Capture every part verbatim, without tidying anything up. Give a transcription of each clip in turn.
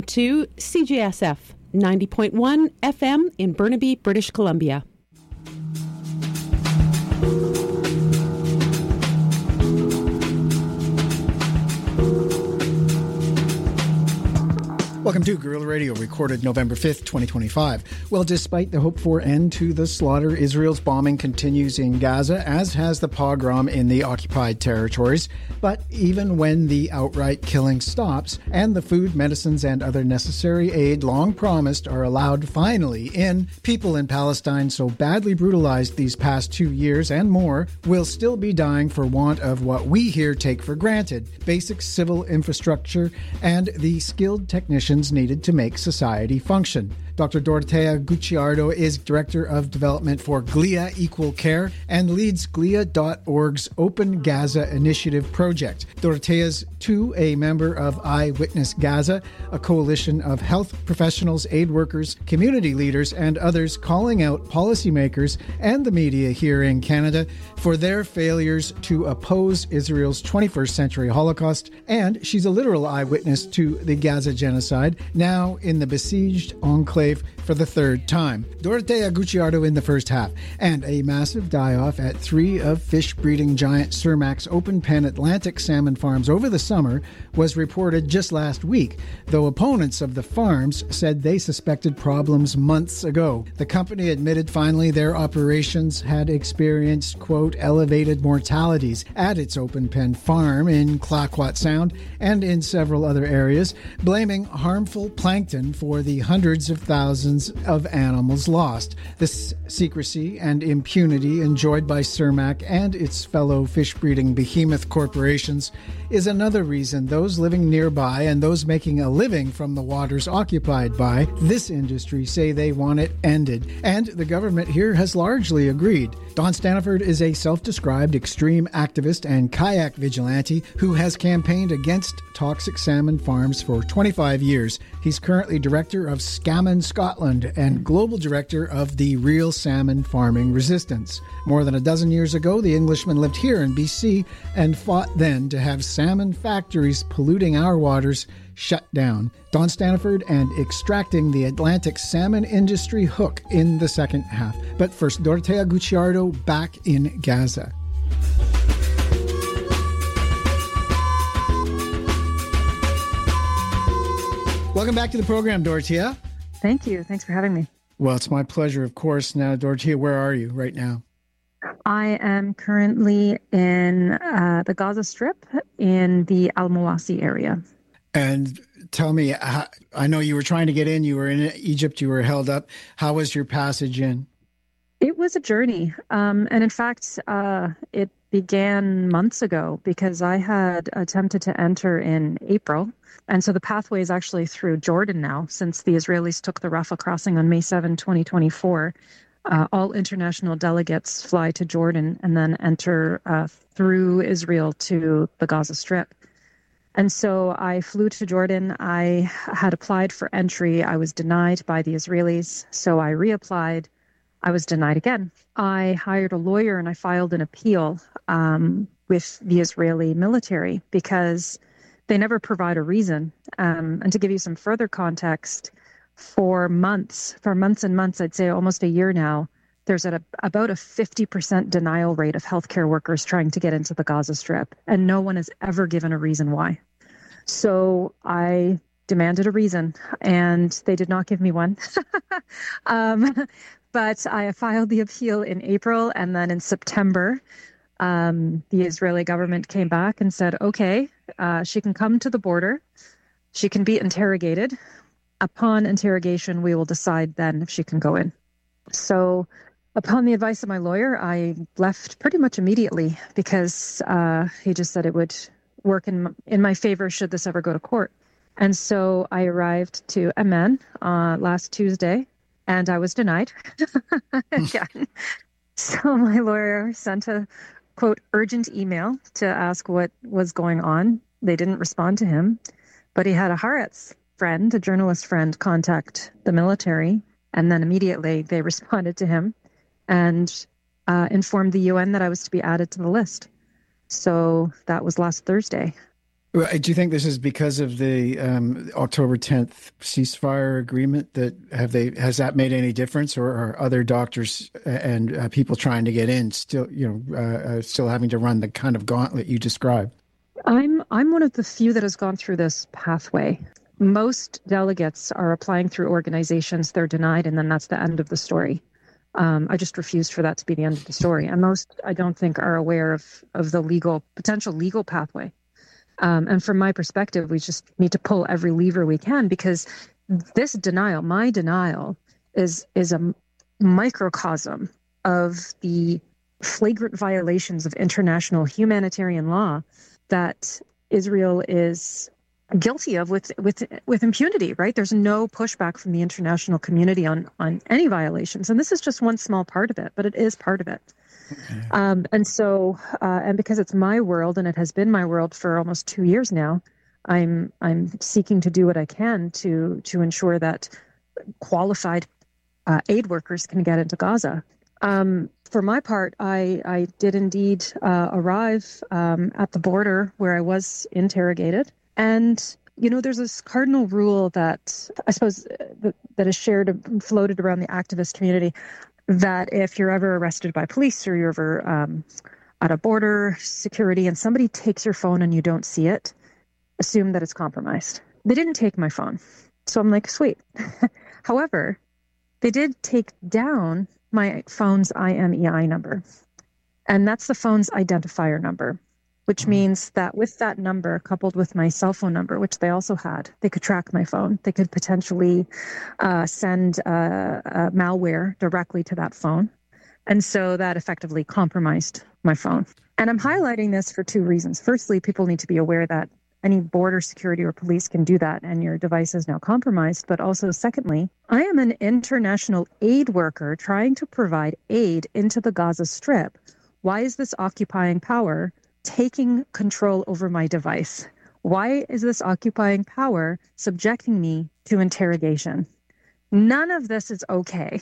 to C J S F ninety point one F M in Burnaby, British Columbia. Welcome to Guerrilla Radio, recorded November fifth, twenty twenty-five. Well, despite the hoped-for end to the slaughter, Israel's bombing continues in Gaza, as has the pogrom in the occupied territories. But even when the outright killing stops, and the food, medicines, and other necessary aid long promised are allowed finally in, people in Palestine so badly brutalized these past two years and more will still be dying for want of what we here take for granted: basic civil infrastructure and the skilled technicians needed to make society function. Doctor Dorotea Gucciardo is Director of Development for Glia Equal Care and leads glia dot org's Open Gaza Initiative project. Dorotea's, too, a member of Eyewitness Gaza, a coalition of health professionals, aid workers, community leaders, and others calling out policymakers and the media here in Canada for their failures to oppose Israel's twenty-first century Holocaust. And she's a literal eyewitness to the Gaza genocide, now in the besieged enclave for the third time. Dorotea Gucciardo in the first half, and a massive die-off at three of fish-breeding giant Cermaq's open-pen Atlantic salmon farms over the summer was reported just last week, though opponents of the farms said they suspected problems months ago. The company admitted finally their operations had experienced, quote, elevated mortalities at its open-pen farm in Clayoquot Sound and in several other areas, blaming harmful plankton for the hundreds of thousands of animals lost. This secrecy and impunity enjoyed by Cermaq and its fellow fish-breeding behemoth corporations is another reason those living nearby and those making a living from the waters occupied by this industry say they want it ended. And the government here has largely agreed. Don Staniford is a self-described extreme activist and kayak vigilante who has campaigned against toxic salmon farms for twenty-five years. He's currently director of Scammon Scotland and global director of the Real Salmon Farming Resistance. More than a dozen years ago, the Englishman lived here in B C and fought then to have salmon factories polluting our waters shut down. Don Staniford and extracting the Atlantic salmon industry hook in the second half. But first, Dorotea Gucciardo back in Gaza. Welcome back to the program, Dorotea. Thank you. Thanks for having me. Well, it's my pleasure, of course. Now, Dorotea, where are you right now? I am currently in uh, the Gaza Strip in the Al Mawasi area. And tell me, I know you were trying to get in. You were in Egypt. You were held up. How was your passage in? It was a journey. Um, and in fact, uh, it began months ago because I had attempted to enter in April. And so the pathway is actually through Jordan now, since the Israelis took the Rafah crossing on May seventh, twenty twenty-four. Uh, all international delegates fly to Jordan and then enter uh, through Israel to the Gaza Strip. And so I flew to Jordan. I had applied for entry. I was denied by the Israelis. So I reapplied. I was denied again. I hired a lawyer and I filed an appeal um, with the Israeli military because they never provide a reason. Um, and to give you some further context, for months, for months and months, I'd say almost a year now, there's a, about a fifty percent denial rate of healthcare workers trying to get into the Gaza Strip, and no one has ever given a reason why. So I demanded a reason, and they did not give me one. um, but I filed the appeal in April, and then in September, um, the Israeli government came back and said, okay, uh, she can come to the border, she can be interrogated. Upon interrogation, we will decide then if she can go in. So upon the advice of my lawyer, I left pretty much immediately because uh, he just said it would work in, in my favor should this ever go to court. And so I arrived to Amman uh, last Tuesday, and I was denied again. So my lawyer sent a, quote, urgent email to ask what was going on. They didn't respond to him, but he had a Haaretz friend, a journalist friend, contact the military, and then immediately they responded to him and uh, informed the U N that I was to be added to the list. So that was last Thursday. Well, do you think this is because of the um, October tenth ceasefire agreement? That have they has that made any difference, or are other doctors and uh, people trying to get in still, you know, uh, uh, still having to run the kind of gauntlet you described? I'm I'm one of the few that has gone through this pathway. Most delegates are applying through organizations, they're denied, and then that's the end of the story. Um, I just refused for that to be the end of the story. And most, I don't think, are aware of of the legal potential legal pathway. Um, and from my perspective, we just need to pull every lever we can, because this denial, my denial, is is a microcosm of the flagrant violations of international humanitarian law that Israel is guilty of with with with impunity. Right? There's no pushback from the international community on on any violations, and this is just one small part of it, but it is part of it. Okay. Um, and so, uh, and because it's my world, and it has been my world for almost two years now, I'm I'm seeking to do what I can to to ensure that qualified uh, aid workers can get into Gaza. Um, for my part, I I did indeed uh, arrive um, at the border where I was interrogated, and you know, there's this cardinal rule that I suppose that, that is shared and floated around the activist community, that if you're ever arrested by police, or you're ever um, at a border security and somebody takes your phone and you don't see it, assume that it's compromised. They didn't take my phone. So I'm like, sweet. However, they did take down my phone's I M E I number. And that's the phone's identifier number, which means that with that number, coupled with my cell phone number, which they also had, they could track my phone. They could potentially uh, send uh, uh, malware directly to that phone. And so that effectively compromised my phone. And I'm highlighting this for two reasons. Firstly, people need to be aware that any border security or police can do that, and your device is now compromised. But also, secondly, I am an international aid worker trying to provide aid into the Gaza Strip. Why is this occupying power taking control over my device? Why is this occupying power subjecting me to interrogation? None of this is okay.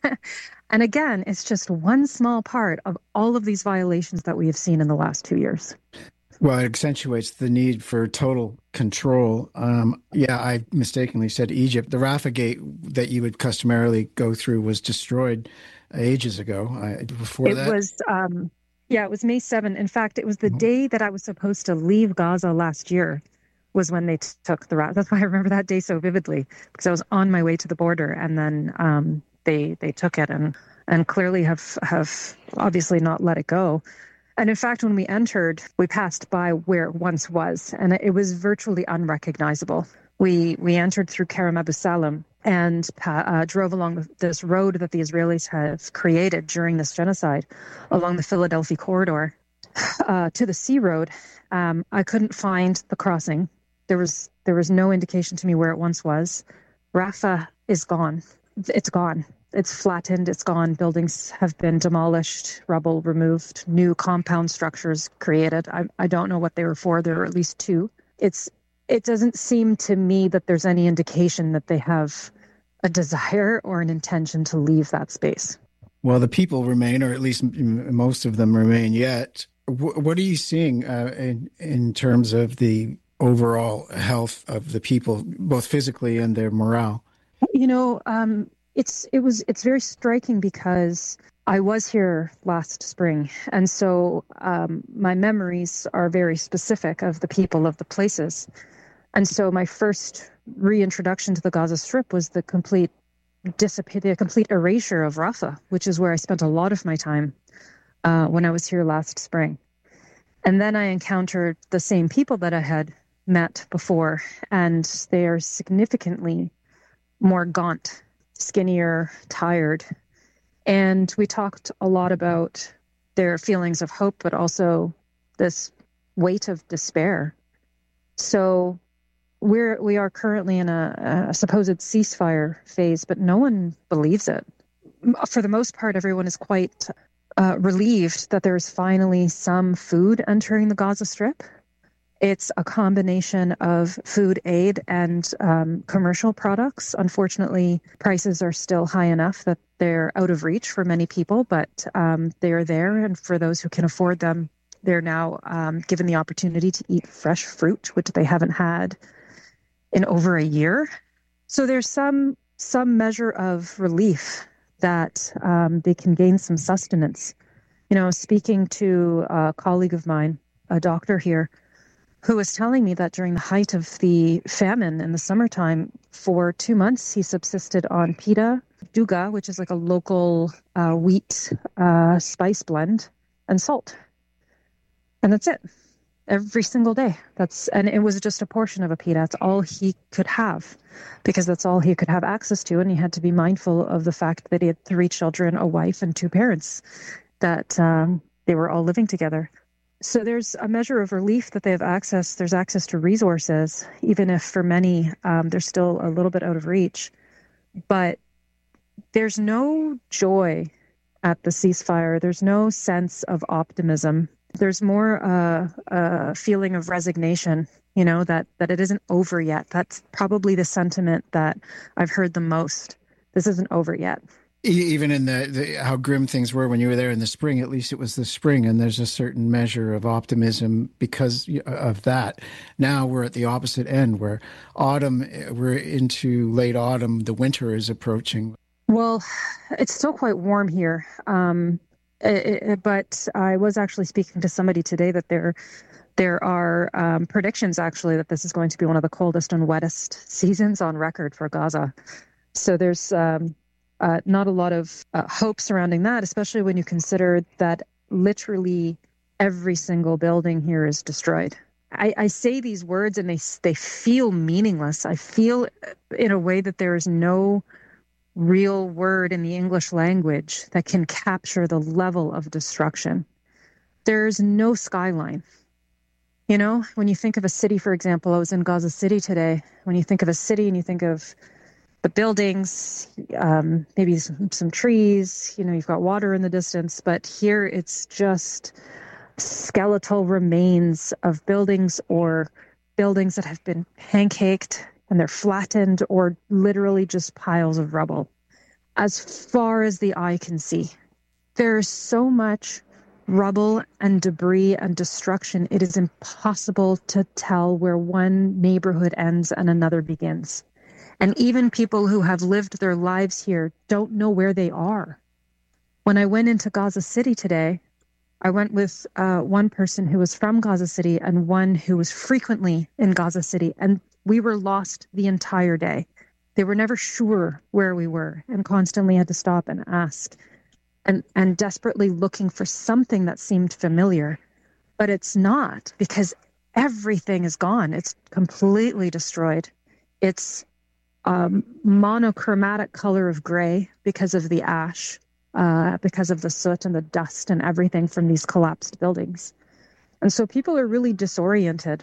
And again, it's just one small part of all of these violations that we have seen in the last two years. Well, it accentuates the need for total control. Um, yeah, I mistakenly said Egypt. The Rafah Gate that you would customarily go through was destroyed ages ago. I, before it that, it was. Um, Yeah, it was May seventh. In fact, it was the day that I was supposed to leave Gaza last year was when they t- took the Rafah. That's why I remember that day so vividly, because I was on my way to the border, and then um, they they took it and and clearly have have obviously not let it go. And in fact, when we entered, we passed by where it once was, and it was virtually unrecognizable. We we entered through Kerem Abu Salam and uh, drove along this road that the Israelis have created during this genocide, along the Philadelphia corridor, uh, to the Sea Road. Um, I couldn't find the crossing. There was there was no indication to me where it once was. Rafah is gone. It's gone. It's flattened. It's gone. Buildings have been demolished, rubble removed, new compound structures created. I, I don't know what they were for. There are at least two. It's It doesn't seem to me that there's any indication that they have a desire or an intention to leave that space. Well, the people remain, or at least most of them remain yet. What are you seeing uh, in, in terms of the overall health of the people, both physically and their morale? You know, um, it's it was it's very striking because I was here last spring, and so um, my memories are very specific of the people, of the places. And so my first reintroduction to the Gaza Strip was the complete dissipate, the complete erasure of Rafah, which is where I spent a lot of my time uh, when I was here last spring. And then I encountered the same people that I had met before, and they are significantly more gaunt, skinnier, tired. And we talked a lot about their feelings of hope, but also this weight of despair. So we're we are currently in a, a supposed ceasefire phase, but no one believes it. For the most part, everyone is quite uh, relieved that there's finally some food entering the Gaza Strip. It's a combination of food aid and um, commercial products. Unfortunately, prices are still high enough that they're out of reach for many people, but um, they are there. And for those who can afford them, They're now um, given the opportunity to eat fresh fruit, which they haven't had in over a year. So there's some some measure of relief that um, they can gain some sustenance. You know, speaking to a colleague of mine, a doctor here, who was telling me that during the height of the famine in the summertime, for two months, he subsisted on pita, duga, which is like a local uh, wheat uh, spice blend, and salt. And that's it. Every single day. That's and it was just a portion of a pita. That's all he could have, because that's all he could have access to. And he had to be mindful of the fact that he had three children, a wife, and two parents, that um, they were all living together. So there's a measure of relief that they have access. There's access to resources, even if for many um, they're still a little bit out of reach. But there's no joy at the ceasefire. There's no sense of optimism. There's more uh, a feeling of resignation, you know, that, that it isn't over yet. That's probably the sentiment that I've heard the most. This isn't over yet. Even in the, the how grim things were when you were there in the spring, at least it was the spring, and there's a certain measure of optimism because of that. Now we're at the opposite end, where autumn, we're into late autumn, the winter is approaching. Well, it's still quite warm here, um, it, it, but I was actually speaking to somebody today that there, there are um, predictions actually that this is going to be one of the coldest and wettest seasons on record for Gaza. So there's um, Uh, not a lot of uh, hope surrounding that, especially when you consider that literally every single building here is destroyed. I, I say these words and they they feel meaningless. I feel in a way that there is no real word in the English language that can capture the level of destruction. There's no skyline. You know, when you think of a city, for example, I was in Gaza City today. When you think of a city and you think of the buildings, um, maybe some, some trees, you know, you've got water in the distance, but here it's just skeletal remains of buildings or buildings that have been pancaked and they're flattened or literally just piles of rubble. As far as the eye can see, there's so much rubble and debris and destruction. It is impossible to tell where one neighborhood ends and another begins. And even people who have lived their lives here don't know where they are. When I went into Gaza City today, I went with uh, one person who was from Gaza City and one who was frequently in Gaza City, and we were lost the entire day. They were never sure where we were and constantly had to stop and ask and, and desperately looking for something that seemed familiar. But it's not, because everything is gone. It's completely destroyed. It's Um, monochromatic color of gray because of the ash, uh, because of the soot and the dust and everything from these collapsed buildings. And so people are really disoriented.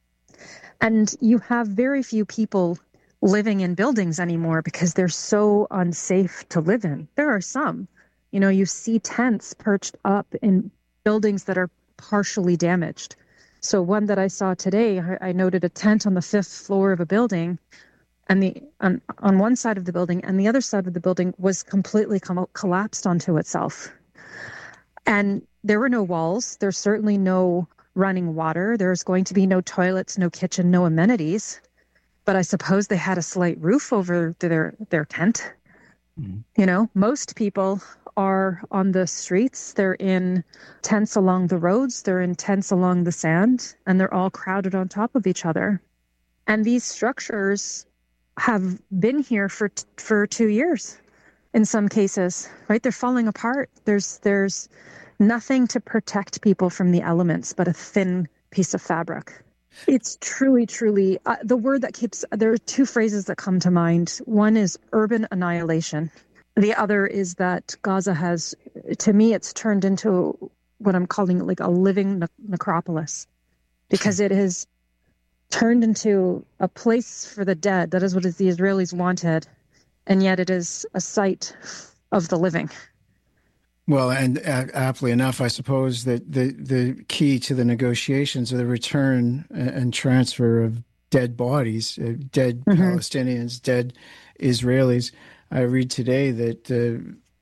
And you have very few people living in buildings anymore because they're so unsafe to live in. There are some, you know, you see tents perched up in buildings that are partially damaged. So one that I saw today, I, I noted a tent on the fifth floor of a building, and the on, on one side of the building, and the other side of the building was completely com- collapsed onto itself. And there were no walls. There's certainly no running water. There's going to be no toilets, no kitchen, no amenities. But I suppose they had a slight roof over their, their tent. Mm-hmm. You know, most people are on the streets. They're in tents along the roads. They're in tents along the sand, and they're all crowded on top of each other. And these structures have been here for for two years in some cases, right? They're falling apart. There's there's nothing to protect people from the elements but a thin piece of fabric. It's truly, truly, uh, the word that keeps, there are two phrases that come to mind. One is urban annihilation. The other is that Gaza has, to me, it's turned into what I'm calling like a living ne- necropolis, because it has turned into a place for the dead. That is what the Israelis wanted. And yet it is a site of the living. Well, and uh, aptly enough, I suppose that the, the key to the negotiations are the return and transfer of dead bodies, uh, dead mm-hmm. Palestinians, dead Israelis. I read today that uh,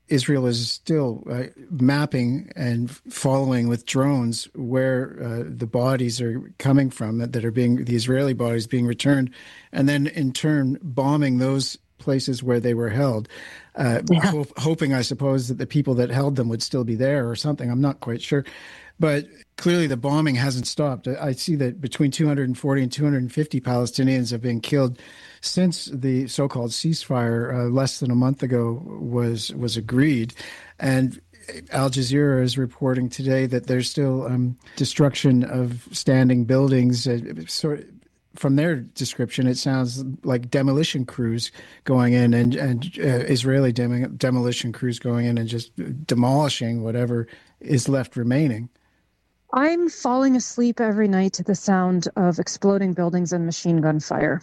Israel is still uh, mapping and following with drones where uh, the bodies are coming from that, that are being, the Israeli bodies being returned, and then in turn bombing those places where they were held, uh, Yeah. ho- hoping, I suppose, that the people that held them would still be there or something. I'm not quite sure. But clearly the bombing hasn't stopped. I see that between two hundred forty and two hundred fifty Palestinians have been killed since the so-called ceasefire uh, less than a month ago was was agreed. And Al Jazeera is reporting today that there's still um, destruction of standing buildings. Uh, sort of, from their description, it sounds like demolition crews going in and, and uh, Israeli dem- demolition crews going in and just demolishing whatever is left remaining. I'm falling asleep every night to the sound of exploding buildings and machine gun fire.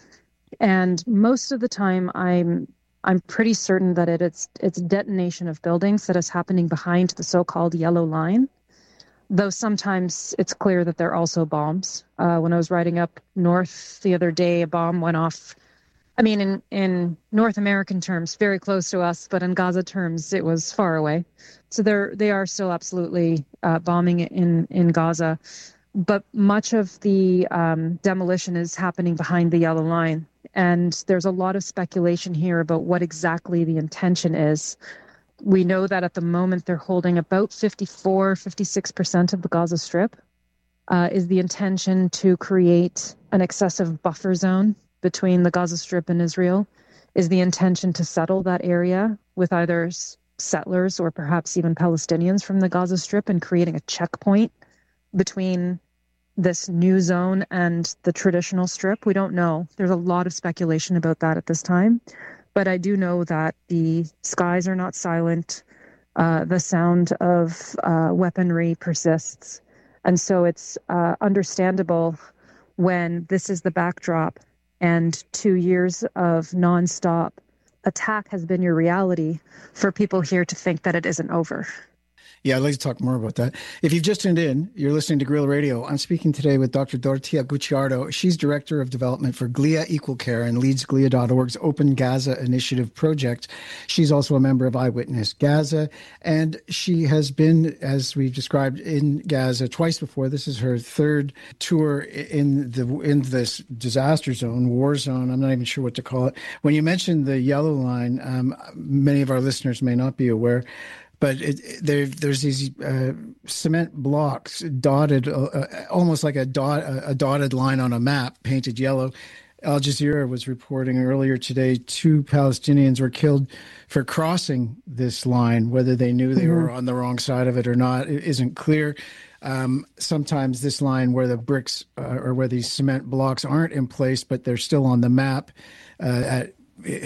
And most of the time I'm I'm pretty certain that it, it's it's detonation of buildings that is happening behind the so-called yellow line. Though sometimes it's clear that they're also bombs. Uh, when I was riding up north the other day, a bomb went off. I mean, in, in North American terms, very close to us, but in Gaza terms, it was far away. So they're, they are still absolutely uh, bombing in, in Gaza. But much of the um, demolition is happening behind the yellow line. And there's a lot of speculation here about what exactly the intention is. We know that at the moment they're holding about fifty-four, fifty-six percent of the Gaza Strip. Uh, is the intention to create an excessive buffer zone between the Gaza Strip and Israel? Is the intention to settle that area with either settlers or perhaps even Palestinians from the Gaza Strip and creating a checkpoint between this new zone and the traditional strip? We don't know. There's a lot of speculation about that at this time. But I do know that the skies are not silent. Uh, the sound of uh, weaponry persists. And so it's uh, understandable when this is the backdrop and two years of nonstop attack has been your reality for people here to think that it isn't over. Yeah, I'd like to talk more about that. If you've just tuned in, you're listening to Guerrilla Radio. I'm speaking today with Doctor Dorothea Gucciardo. She's Director of Development for Glia Equal Care and leads Glia dot org's Open Gaza Initiative project. She's also a member of Eyewitness Gaza, and she has been, as we've described, in Gaza twice before. This is her third tour in the in this disaster zone, war zone. I'm not even sure what to call it. When you mentioned the yellow line, um, many of our listeners may not be aware, but it, there, there's these uh, cement blocks dotted, uh, almost like a dot, a dotted line on a map, painted yellow. Al Jazeera was reporting earlier today two Palestinians were killed for crossing this line. Whether they knew they were on the wrong side of it or not, it isn't clear. Um, sometimes this line where the bricks uh, or where these cement blocks aren't in place, but they're still on the map uh, at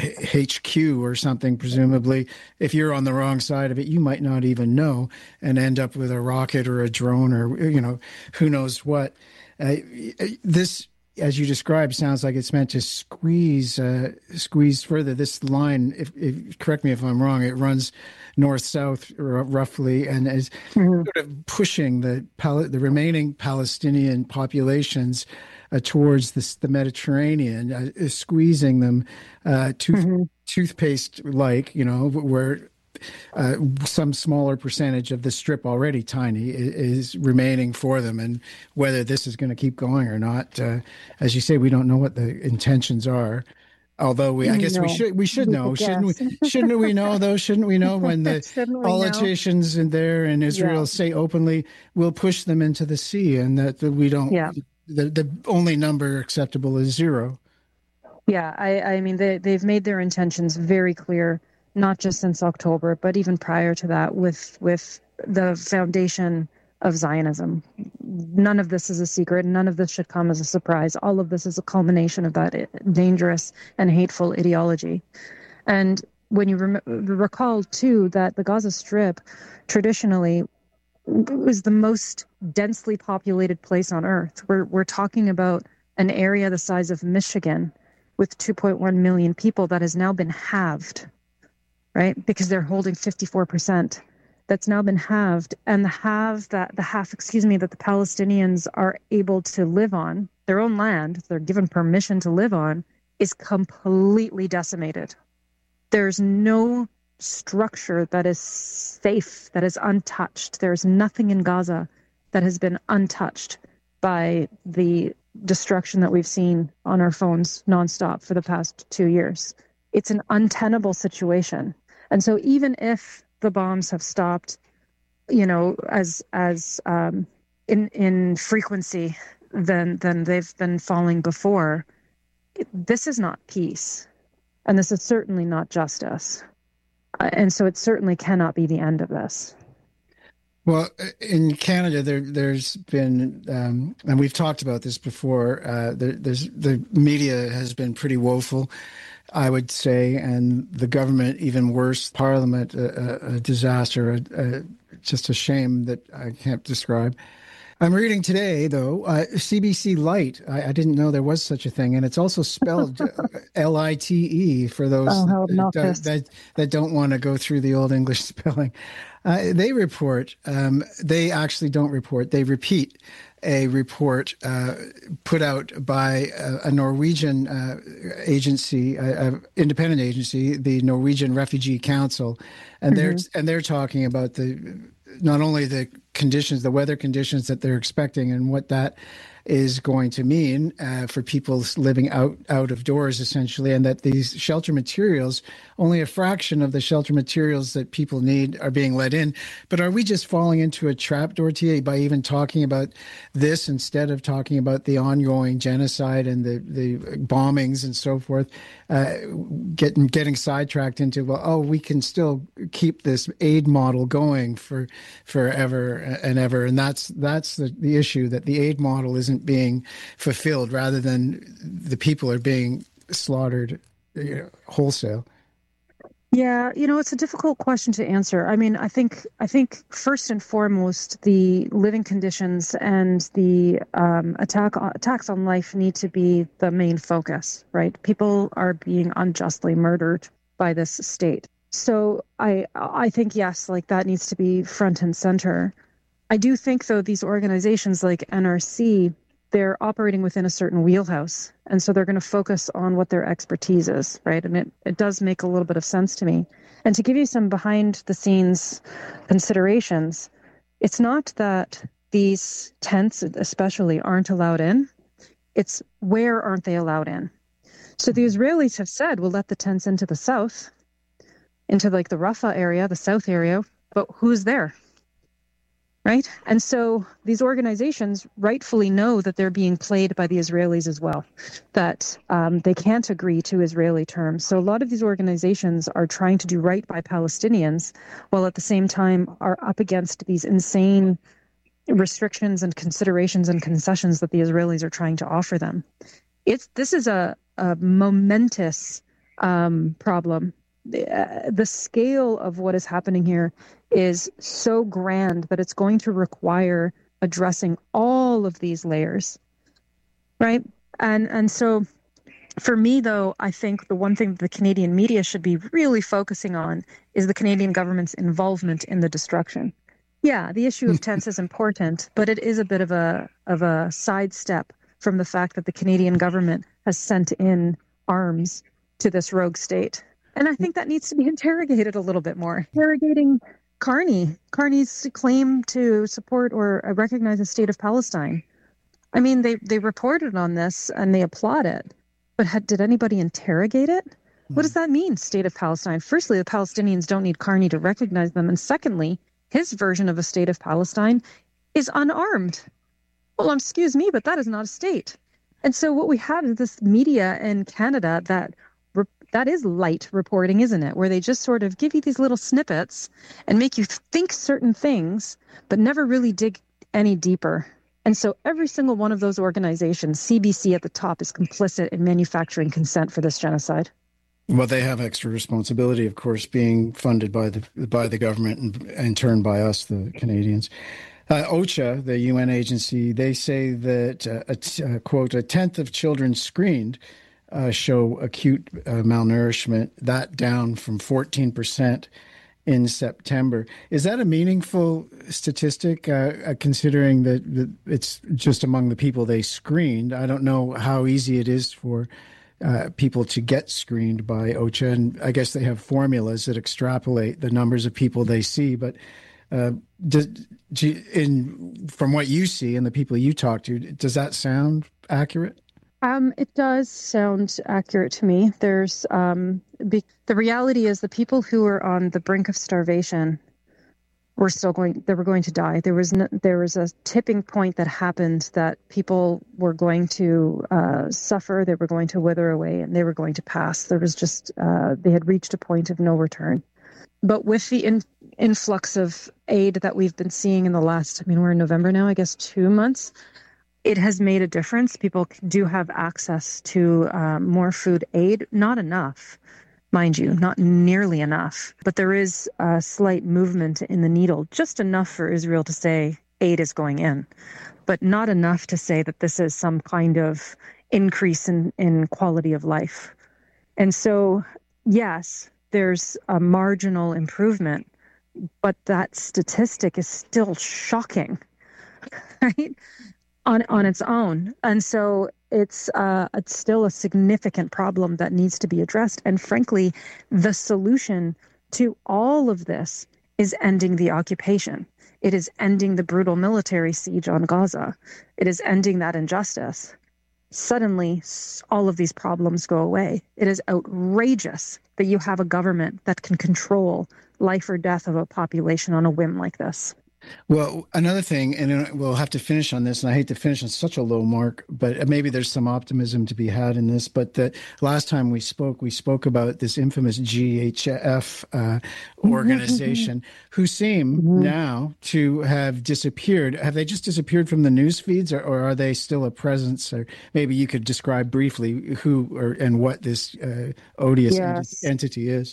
H Q or something, presumably, if you're on the wrong side of it, you might not even know and end up with a rocket or a drone or, you know, who knows what. Uh, this, as you described, sounds like it's meant to squeeze uh, squeeze further. This line, if, if correct me if I'm wrong, it runs north-south r- roughly and is mm-hmm. sort of pushing the Pal- the remaining Palestinian populations Uh, towards this, the Mediterranean, uh, is squeezing them uh, tooth, mm-hmm. toothpaste-like, you know, where uh, some smaller percentage of the strip, already tiny, is, is remaining for them. And whether this is going to keep going or not, uh, as you say, we don't know what the intentions are. Although we, I guess no. we should, we should we know, shouldn't we? Shouldn't we know though? Shouldn't we know when the politicians know? in there in Israel yeah. say openly, we'll push them into the sea, and that, that we don't. Yeah. The the only number acceptable is zero. Yeah, I, I mean, they, they've made their intentions very clear, not just since October, but even prior to that with with the foundation of Zionism. None of this is a secret. None of this should come as a surprise. All of this is a culmination of that dangerous and hateful ideology. And when you rem- recall, too, that the Gaza Strip traditionally was the most densely populated place on earth. We're we're talking about an area the size of Michigan with two point one million people that has now been halved, right? Because they're holding fifty-four percent. That's now been halved. And the halve that the half, excuse me, that the Palestinians are able to live on, their own land, they're given permission to live on, is completely decimated. There's no structure that is safe, that is untouched. There's nothing in Gaza that has been untouched by the destruction that we've seen on our phones nonstop for the past two years. It's an untenable situation. And so even if the bombs have stopped, you know, as as um, in in frequency than than they've been falling before, this is not peace. And this is certainly not justice. Uh, and so it certainly cannot be the end of this. Well, in Canada, there, there's been, um, and we've talked about this before, uh, there, there's, the media has been pretty woeful, I would say, and the government even worse, Parliament, a, a disaster, a, a, just a shame that I can't describe. I'm reading today, though, uh, C B C Lite. I, I didn't know there was such a thing, and it's also spelled L I T E for those oh, that, that, that don't want to go through the old English spelling. Uh, they report, um, they actually don't report, they repeat a report uh, put out by a, a Norwegian uh, agency, an independent agency, the Norwegian Refugee Council, and mm-hmm. they're and they're talking about the not only the conditions, the weather conditions that they're expecting, and what that is going to mean uh, for people living out, out of doors, essentially, and that these shelter materials, only a fraction of the shelter materials that people need are being let in. But are we just falling into a trap, Dorothea, by even talking about this instead of talking about the ongoing genocide and the, the bombings and so forth, uh, getting getting sidetracked into, well, oh, we can still keep this aid model going for forever and ever. And that's that's the, the issue, that the aid model isn't being fulfilled, rather than the people are being slaughtered, you know, wholesale. Yeah, you know, it's a difficult question to answer. I mean, I think I think first and foremost, the living conditions and the um, attack attacks on life need to be the main focus, right? People are being unjustly murdered by this state. So I I think, yes, like that needs to be front and center. I do think, though, these organizations like N R C, they're operating within a certain wheelhouse. And so they're going to focus on what their expertise is, right? And it, it does make a little bit of sense to me. And to give you some behind the scenes considerations, it's not that these tents especially aren't allowed in. It's where aren't they allowed in? So the Israelis have said, we'll let the tents into the south, into like the Rafah area, the south area, but who's there? Right? And so these organizations rightfully know that they're being played by the Israelis as well, that um, they can't agree to Israeli terms. So a lot of these organizations are trying to do right by Palestinians, while at the same time are up against these insane restrictions and considerations and concessions that the Israelis are trying to offer them. It's This is a, a momentous um, problem. The, uh, the scale of what is happening here is so grand that it's going to require addressing all of these layers, right? And and so for me, though, I think the one thing that the Canadian media should be really focusing on is the Canadian government's involvement in the destruction. Yeah, the issue of tents is important, but it is a bit of a of a sidestep from the fact that the Canadian government has sent in arms to this rogue state. And I think that needs to be interrogated a little bit more. Interrogating Carney, Carney's claim to support or recognize the state of Palestine. I mean, they, they reported on this and they applaud it, but had, did anybody interrogate it? Mm. What does that mean, state of Palestine? Firstly, the Palestinians don't need Carney to recognize them. And secondly, his version of a state of Palestine is unarmed. Well, excuse me, but that is not a state. And so what we have is this media in Canada that That is light reporting, isn't it? Where they just sort of give you these little snippets and make you think certain things, but never really dig any deeper. And so every single one of those organizations, C B C at the top, is complicit in manufacturing consent for this genocide. Well, they have extra responsibility, of course, being funded by the by the government and in turn by us, the Canadians. Uh, OCHA, the U N agency, they say that, uh, a t- uh, quote, a tenth of children screened Uh, show acute uh, malnourishment, that down from fourteen percent in September. Is that a meaningful statistic, uh, uh, considering that, that it's just among the people they screened? I don't know how easy it is for uh, people to get screened by OCHA. And I guess they have formulas that extrapolate the numbers of people they see. But uh, does, do you, in, from what you see and the people you talk to, does that sound accurate? Um, it does sound accurate to me. There's um, be, the reality is the people who are on the brink of starvation were still going. They were going to die. There was no, there was a tipping point that happened that people were going to uh, suffer. They were going to wither away, and they were going to pass. There was just uh, they had reached a point of no return. But with the in, influx of aid that we've been seeing in the last, I mean, we're in November now, I guess two months. It has made a difference. People do have access to um, more food aid. Not enough, mind you, not nearly enough. But there is a slight movement in the needle, just enough for Israel to say aid is going in, but not enough to say that this is some kind of increase in, in quality of life. And so, yes, there's a marginal improvement, but that statistic is still shocking, right? On, on its own. And so it's uh, it's still a significant problem that needs to be addressed. And frankly, the solution to all of this is ending the occupation. It is ending the brutal military siege on Gaza. It is ending that injustice. Suddenly, all of these problems go away. It is outrageous that you have a government that can control life or death of a population on a whim like this. Well, another thing, and we'll have to finish on this, and I hate to finish on such a low mark, but maybe there's some optimism to be had in this. But the last time we spoke, we spoke about this infamous G H F uh, organization who seem mm-hmm. now to have disappeared. Have they just disappeared from the news feeds, or, or are they still a presence? Or maybe you could describe briefly who or and what this uh, odious yes. ent- entity is.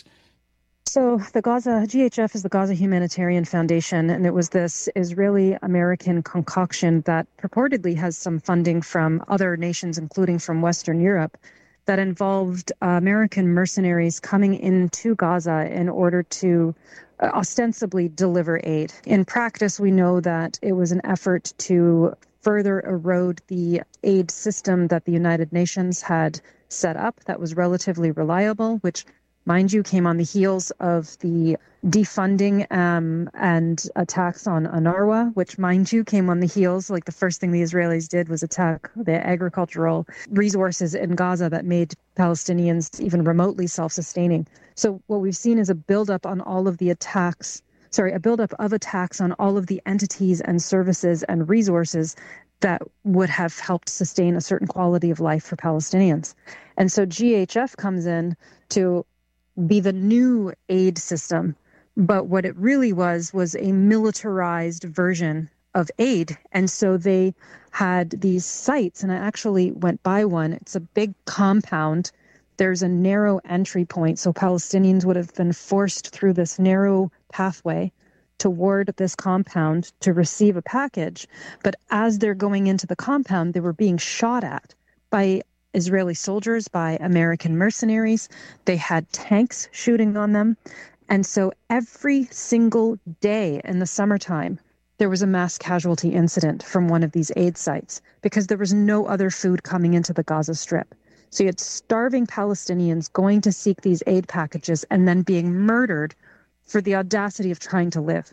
So the Gaza, G H F is the Gaza Humanitarian Foundation, and it was this Israeli-American concoction that purportedly has some funding from other nations, including from Western Europe, that involved uh, American mercenaries coming into Gaza in order to uh, ostensibly deliver aid. In practice, we know that it was an effort to further erode the aid system that the United Nations had set up that was relatively reliable, which mind you, came on the heels of the defunding um, and attacks on UNRWA, which, mind you, came on the heels. Like the first thing the Israelis did was attack the agricultural resources in Gaza that made Palestinians even remotely self-sustaining. So what we've seen is a buildup on all of the attacks, sorry, a buildup of attacks on all of the entities and services and resources that would have helped sustain a certain quality of life for Palestinians. And so G H F comes in to be the new aid system. But what it really was, was a militarized version of aid. And so they had these sites, and I actually went by one. It's a big compound. There's a narrow entry point. So Palestinians would have been forced through this narrow pathway toward this compound to receive a package. But as they're going into the compound, they were being shot at by Israeli soldiers, by American mercenaries. They had tanks shooting on them. And so every single day in the summertime, there was a mass casualty incident from one of these aid sites because there was no other food coming into the Gaza Strip. So you had starving Palestinians going to seek these aid packages and then being murdered for the audacity of trying to live.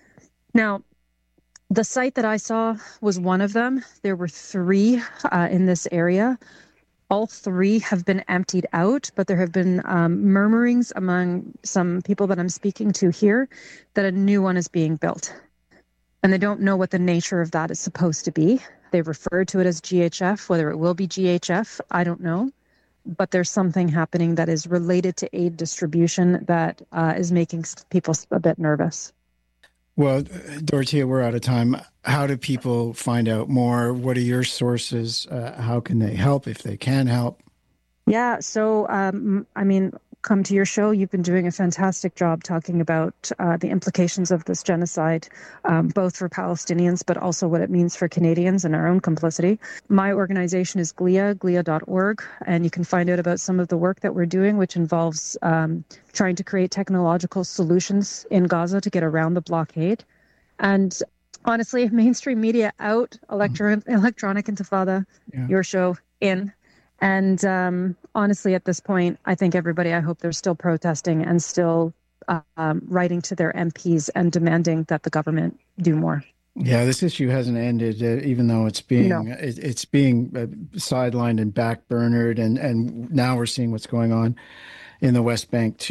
Now, the site that I saw was one of them. There were three uh, in this area. All three have been emptied out, but there have been um, murmurings among some people that I'm speaking to here that a new one is being built. And they don't know what the nature of that is supposed to be. They refer to it as G H F. Whether it will be G H F, I don't know. But there's something happening that is related to aid distribution that uh, is making people a bit nervous. Well, Dorothea, we're out of time. How do people find out more? What are your sources? Uh, how can they help if they can help? Yeah, so, um, I mean, come to your show. You've been doing a fantastic job talking about uh, the implications of this genocide, um, both for Palestinians, but also what it means for Canadians and our own complicity. My organization is G L I A, G L I A dot org, and you can find out about some of the work that we're doing, which involves um, trying to create technological solutions in Gaza to get around the blockade. And honestly, mainstream media out, electro- electronic intifada, yeah. Your show in. And um, honestly, at this point, I think everybody, I hope they're still protesting and still uh, um, writing to their M Ps and demanding that the government do more. Yeah, this issue hasn't ended, uh, even though it's being No. it, it's being uh, sidelined and backburnered, and and now we're seeing what's going on in the West Bank too.